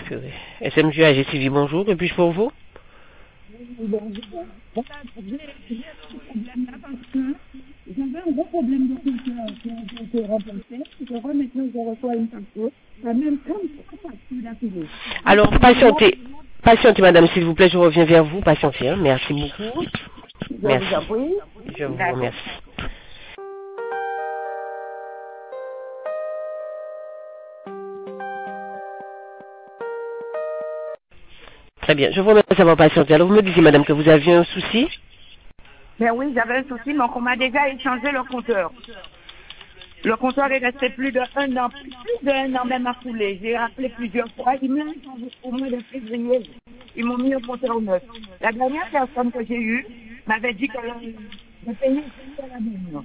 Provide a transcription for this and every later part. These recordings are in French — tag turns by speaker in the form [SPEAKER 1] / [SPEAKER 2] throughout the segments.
[SPEAKER 1] Purée. SMG AG Sylvie, bonjour, que puis-je pour vous?
[SPEAKER 2] J'avais un gros problème de culture qui a été remplacé. Je vois maintenant que je reçois une facture. Ça même comme ça facture d'affilée.
[SPEAKER 1] Alors, patientez, madame, s'il vous plaît, je reviens vers vous. Patientez, hein. Merci beaucoup.
[SPEAKER 2] Je
[SPEAKER 1] Merci.
[SPEAKER 2] vous en prie.
[SPEAKER 1] Je vous
[SPEAKER 2] D'accord.
[SPEAKER 1] remercie. Très bien, je vous remercie d'avoir patienté. Alors, vous me disiez, madame, que vous aviez un souci?
[SPEAKER 2] Ben oui, j'avais un souci, mais on m'a déjà échangé le compteur. Le compteur est resté plus d'un an même à couler. J'ai rappelé plusieurs fois. Ils m'ont échangé au mois de février. Ils m'ont mis au compteur neuf. La dernière personne que j'ai eue m'avait dit que je payais à la maison.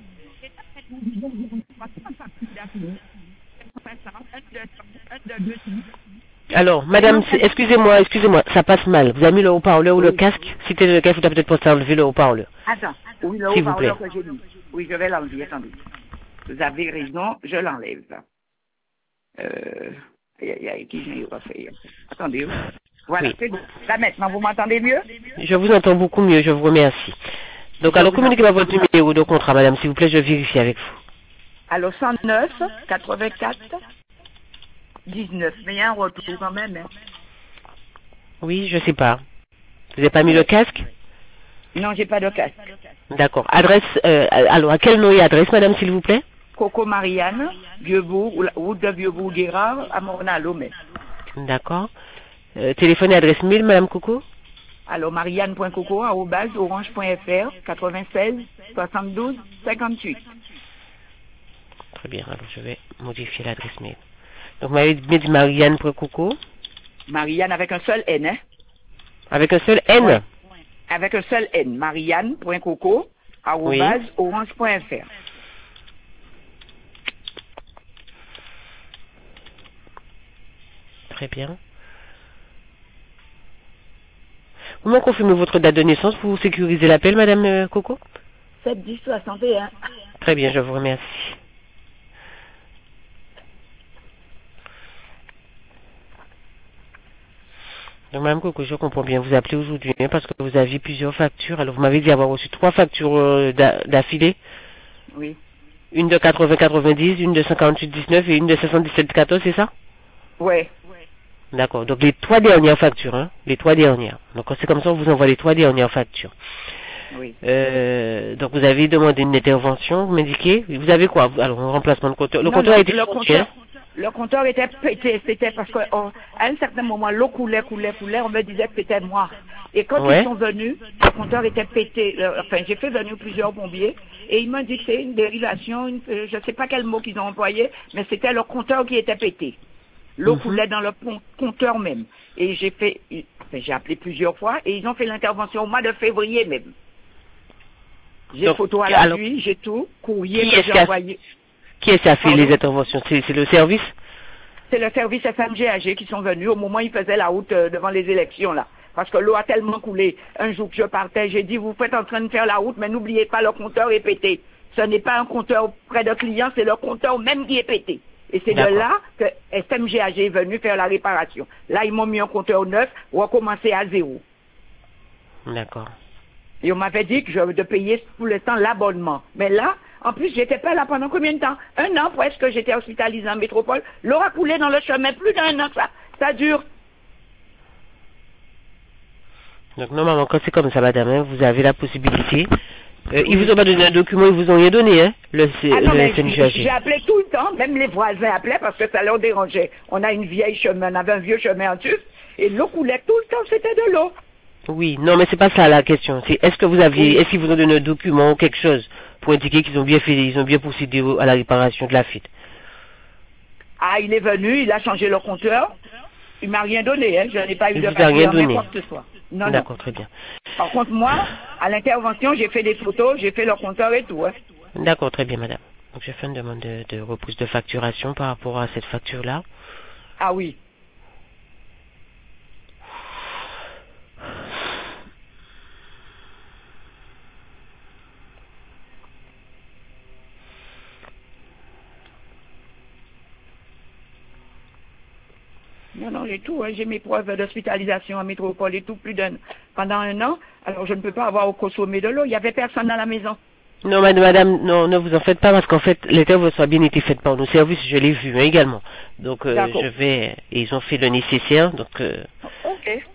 [SPEAKER 1] Alors, madame, excusez-moi, ça passe mal. Vous avez mis le haut-parleur ou le
[SPEAKER 2] Oui.
[SPEAKER 1] casque? Si t'es le casque, vous avez peut-être pas enlever le haut-parleur.
[SPEAKER 2] Attends. Oui, le
[SPEAKER 1] S'il vous plaît.
[SPEAKER 2] haut-parleur que j'ai mis. Oui, je vais l'enlever. Attendez. Vous avez raison, je l'enlève. Qui j'ai refait. Attendez. Voilà,
[SPEAKER 1] Oui.
[SPEAKER 2] c'est bon. Là maintenant, vous m'entendez mieux?
[SPEAKER 1] Je vous entends beaucoup mieux, je vous remercie. Donc,
[SPEAKER 2] Je
[SPEAKER 1] alors,
[SPEAKER 2] vous en
[SPEAKER 1] communiquez-moi
[SPEAKER 2] prie.
[SPEAKER 1] votre numéro de contrat, madame, s'il vous plaît, je vérifie avec vous.
[SPEAKER 2] Alors 109, 84, 19. Mais il y a un retour quand même. Hein.
[SPEAKER 1] Oui, je sais pas. Vous n'avez pas mis le casque?
[SPEAKER 2] Non, j'ai pas de casque.
[SPEAKER 1] D'accord. Adresse, alors, à quel nom et adresse, madame, s'il vous plaît?
[SPEAKER 2] Coco Marianne, Vieux-Bourg, route de Vieux-Bourg-Guérard, à Morna-Lomé.
[SPEAKER 1] D'accord. Téléphone et adresse mail, madame Coco?
[SPEAKER 2] Alors marianne.coco, orange.fr, 96 72 58.
[SPEAKER 1] Très bien, alors je vais modifier l'adresse mail. Donc, vous m'avez dit marianne.coco
[SPEAKER 2] Marianne avec un seul N, hein?
[SPEAKER 1] avec un seul N.
[SPEAKER 2] Ouais. Avec un seul N. Marianne.coco,
[SPEAKER 1] Oui.
[SPEAKER 2] orange.fr.
[SPEAKER 1] Très bien. Vous me confirmez votre date de naissance pour sécuriser l'appel, madame Coco?
[SPEAKER 2] 7 10 61.
[SPEAKER 1] Très bien, je vous remercie. Donc, madame Coco, je comprends bien. Vous appelez aujourd'hui hein, parce que vous aviez plusieurs factures. Alors, vous m'avez dit avoir reçu 3 factures d'affilée.
[SPEAKER 2] Oui.
[SPEAKER 1] Une de 80-90, une de 58-19 et une de 77-14, c'est ça?
[SPEAKER 2] Ouais.
[SPEAKER 1] D'accord. Donc, les 3 dernières factures, hein. Les 3 dernières. Donc, c'est comme ça, on vous envoie les 3 dernières factures.
[SPEAKER 2] Oui.
[SPEAKER 1] Donc, vous avez demandé une intervention, vous m'indiquez. Vous avez quoi? Alors, un remplacement de compteur. Le
[SPEAKER 2] Non,
[SPEAKER 1] compteur
[SPEAKER 2] non,
[SPEAKER 1] a été changé, hein.
[SPEAKER 2] le compteur était pété. C'était parce qu'à un certain moment, l'eau coulait. On me disait que c'était moi. Et quand ils
[SPEAKER 1] Ouais.
[SPEAKER 2] sont venus, le compteur était pété. Enfin, j'ai fait venir plusieurs bombiers et ils m'ont dit que c'est une dérivation, je ne sais pas quel mot qu'ils ont employé, mais c'était le compteur qui était pété. L'eau
[SPEAKER 1] Mhm.
[SPEAKER 2] coulait dans le compteur même. Et j'ai appelé plusieurs fois et ils ont fait l'intervention au mois de février même. J'ai
[SPEAKER 1] Donc,
[SPEAKER 2] photo à
[SPEAKER 1] alors,
[SPEAKER 2] l'appui, j'ai tout, courrier
[SPEAKER 1] qui
[SPEAKER 2] que
[SPEAKER 1] est-ce
[SPEAKER 2] j'ai
[SPEAKER 1] qui a,
[SPEAKER 2] envoyé.
[SPEAKER 1] qui est-ce qui a fait les
[SPEAKER 2] Pardon?
[SPEAKER 1] interventions? C'est le service?
[SPEAKER 2] C'est le service FMGAG qui sont venus au moment où ils faisaient la route devant les élections là. Parce que l'eau a tellement coulé. Un jour que je partais, j'ai dit, vous faites en train de faire la route, mais n'oubliez pas, le compteur est pété. Ce n'est pas un compteur près de clients, c'est le compteur même qui est pété. Et c'est de
[SPEAKER 1] D'accord.
[SPEAKER 2] là que FMGAG est venu faire la réparation. Là, ils m'ont mis un compteur neuf, recommencer à zéro.
[SPEAKER 1] D'accord.
[SPEAKER 2] Et on m'avait dit que je devais payer pour l'instant l'abonnement. Mais là, en plus, j'étais pas là pendant combien de temps? Un an presque, j'étais hospitalisée en métropole. L'eau a coulé dans le chemin, plus d'un an, ça dure.
[SPEAKER 1] Donc, normalement, quand c'est comme ça, madame, hein, vous avez la possibilité. Ils vous
[SPEAKER 2] Oui.
[SPEAKER 1] ont pas donné un document, ils vous ont rien donné, hein,
[SPEAKER 2] Ah non,
[SPEAKER 1] le
[SPEAKER 2] mais j'ai
[SPEAKER 1] SMGAG.
[SPEAKER 2] appelé tout le temps, même les voisins appelaient parce que ça leur dérangeait. On a une vieille chemin, on avait un vieux chemin en dessus, et l'eau coulait tout le temps, c'était de l'eau.
[SPEAKER 1] Oui, non, mais c'est pas ça la question. C'est est-ce que vous aviez,
[SPEAKER 2] Oui.
[SPEAKER 1] est-ce qu'ils vous ont donné un document ou quelque chose pour indiquer qu'ils ont bien fait, ils ont bien procédé à la réparation de la fuite?
[SPEAKER 2] Ah, il est venu, il a changé le compteur. Il m'a rien donné, hein. Je n'ai pas eu
[SPEAKER 1] Il
[SPEAKER 2] de
[SPEAKER 1] vous a rien
[SPEAKER 2] papier en main,
[SPEAKER 1] donné.
[SPEAKER 2] quoi que ce soit. Non, non.
[SPEAKER 1] D'accord, très bien.
[SPEAKER 2] Par contre, moi, à l'intervention, j'ai fait des photos, j'ai fait le compteur et tout, hein.
[SPEAKER 1] D'accord, très bien, madame. Donc, je fais une demande de repousse de facturation par rapport à cette facture-là.
[SPEAKER 2] Ah oui. Non, non, j'ai tout. Hein. J'ai mes preuves d'hospitalisation en métropole et tout, pendant 1 an. Alors, je ne peux pas avoir consommé de l'eau. Il n'y avait personne dans la maison.
[SPEAKER 1] Non, madame, non, ne vous en faites pas parce qu'en fait, l'intervention a bien été faite par nos services, je l'ai vu hein, également. Donc, ils ont fait le nécessaire, donc...
[SPEAKER 2] Ok.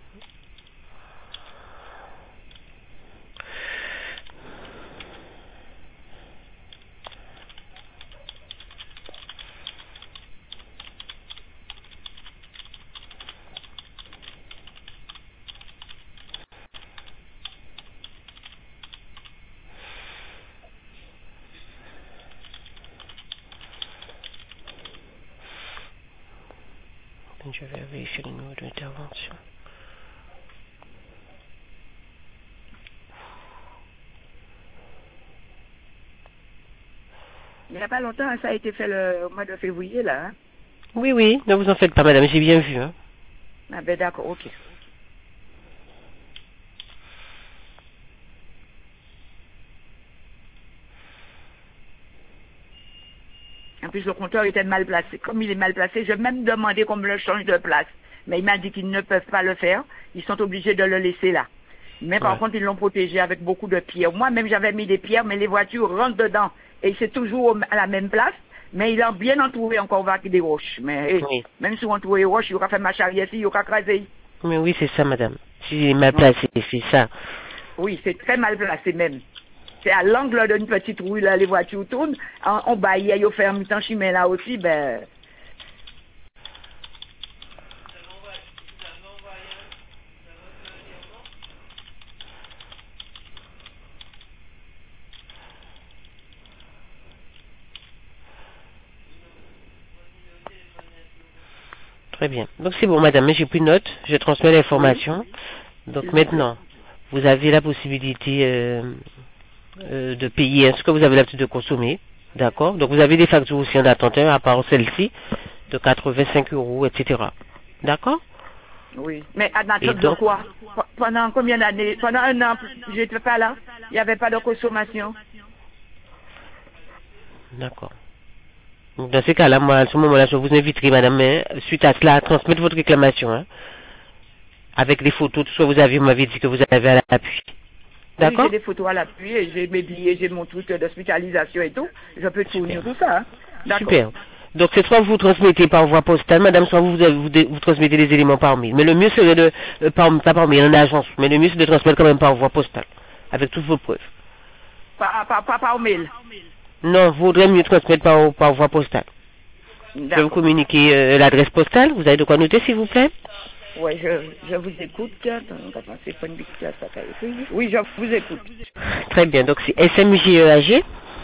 [SPEAKER 1] Je vais vérifier le numéro d'intervention.
[SPEAKER 2] Il n'y a pas longtemps, ça a été fait au mois de février, là. Hein?
[SPEAKER 1] Oui, oui, ne vous en faites pas, madame, j'ai bien vu. Hein.
[SPEAKER 2] Ah ben d'accord, ok. En plus, le compteur était mal placé. Comme il est mal placé, j'ai même demandé qu'on me le change de place. Mais il m'a dit qu'ils ne peuvent pas le faire. Ils sont obligés de le laisser là. Mais par contre, ils l'ont protégé avec beaucoup de pierres. Moi-même, j'avais mis des pierres, mais les voitures rentrent dedans. Et c'est toujours à la même place. Mais il a bien entouré encore avec des roches. Mais même si on entoure les roches, il aura fait ma charrière ici, il aura crasé.
[SPEAKER 1] Mais oui, c'est ça, madame. Si il est mal placé, c'est ça.
[SPEAKER 2] Oui, c'est très mal placé même. C'est à l'angle d'une petite rue, là, les voitures tournent. En bas, il y a fait un mi-temps chemin là aussi, ben...
[SPEAKER 1] Très bien. Donc c'est bon, madame, j'ai pris note, je transmets l'information. Donc maintenant, vous avez la possibilité de payer ce que vous avez l'habitude de consommer. D'accord. Donc vous avez des factures aussi en attente, à part celle-ci, de 85 €, etc. D'accord.
[SPEAKER 2] Oui. Mais en attente de quoi? Pendant combien d'années? Pendant 1 an, je n'étais pas là. Il n'y avait pas de consommation.
[SPEAKER 1] D'accord. Donc dans ces cas-là, moi, à ce moment-là, je vous inviterai, madame, suite à cela, à transmettre votre réclamation, hein, avec les photos, tout ce que vous avez, vous m'avez dit que vous avez à l'appui. D'accord.
[SPEAKER 2] Oui, j'ai des photos à l'appui, et j'ai mes billets, j'ai mon truc d'hospitalisation et tout. Je peux fournir tout ça. Hein. D'accord.
[SPEAKER 1] Super. Donc c'est soit vous transmettez par voie postale, madame, soit vous transmettez les éléments par mail. Mais le mieux serait de, pas par mail, en agence, mais le mieux c'est de transmettre quand même par voie postale, avec toutes vos preuves.
[SPEAKER 2] Pas par mail.
[SPEAKER 1] Non, vous voudrez mieux transmettre par voie postale. Je vais vous communiquer l'adresse postale. Vous avez de quoi noter, s'il vous plaît?
[SPEAKER 2] Oui, je vous écoute. Oui, je vous écoute.
[SPEAKER 1] Très bien. Donc, c'est SMGEAG.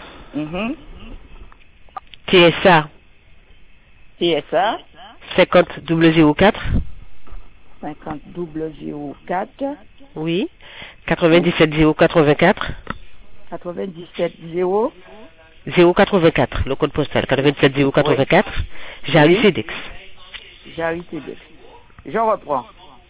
[SPEAKER 1] TSA.
[SPEAKER 2] TSA.
[SPEAKER 1] 50
[SPEAKER 2] 50 004.
[SPEAKER 1] Oui. 97 084.
[SPEAKER 2] 97 0.
[SPEAKER 1] 084, le code postal, 97 084, Jarry Cedex.
[SPEAKER 2] Jarry Cedex. Je reprends.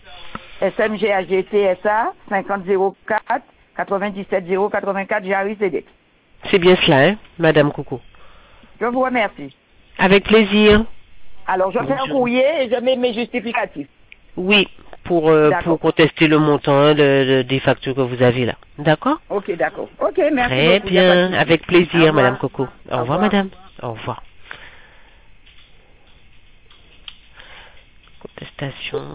[SPEAKER 2] SMGAGTSA 5004 97 084 Jarry Cedex.
[SPEAKER 1] C'est bien cela, hein, Madame Coucou.
[SPEAKER 2] Je vous remercie.
[SPEAKER 1] Avec plaisir.
[SPEAKER 2] Alors, je fais un courrier et je mets mes justificatifs.
[SPEAKER 1] Oui, pour contester le montant des factures que vous avez là. D'accord?
[SPEAKER 2] Ok, d'accord. Ok, merci.
[SPEAKER 1] Très bien, avec plaisir, Madame Coco. Au revoir, madame. Au revoir. Contestation.